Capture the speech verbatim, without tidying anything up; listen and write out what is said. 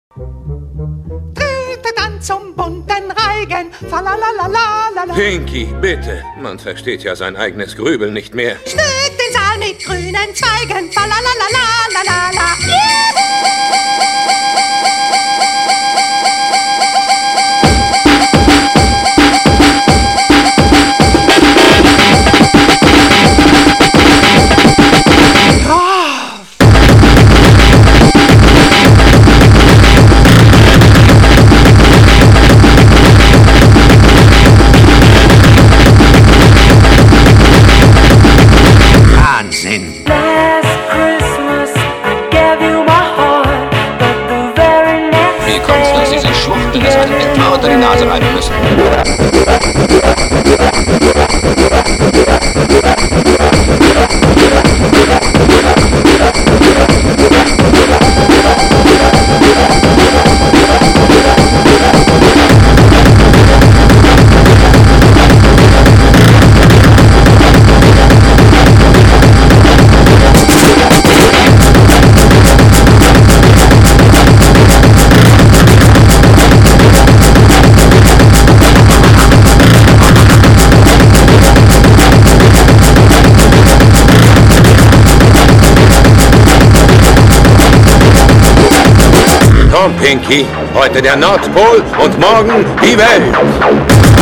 Trete dann zum bunten Reigen, falalalalala. Pinky, bitte. Man versteht ja sein eigenes Grübeln nicht mehr. Schmückt den Saal mit grünen Zweigen, falalalalala. Wahnsinn! Wie kommt's, dass Sie sich Schwuchtel des einem Eklat unter die Nase reiben müssen? Komm, Pinky, heute der Nordpol und morgen die Welt.